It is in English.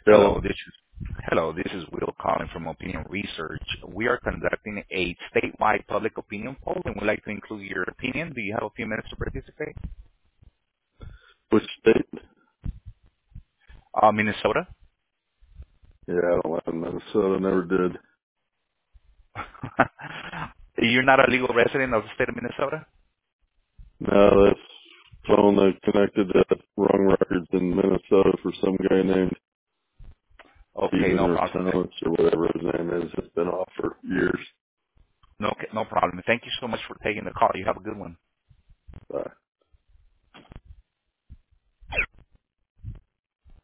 Hello. Hello, this is Will calling from Opinion Research. We are conducting a statewide public opinion poll, and we'd like to include your opinion. Do you have a few minutes to participate? Which state? Minnesota. Yeah, I don't live in Minnesota. Never did. You're not a legal resident of the state of Minnesota? No, that's phone that connected to wrong records in Minnesota for some guy named Okay, Steven no or problem. Thomas or whatever his name is. It's been off for years. No problem. Thank you so much for taking the call. You have a good one.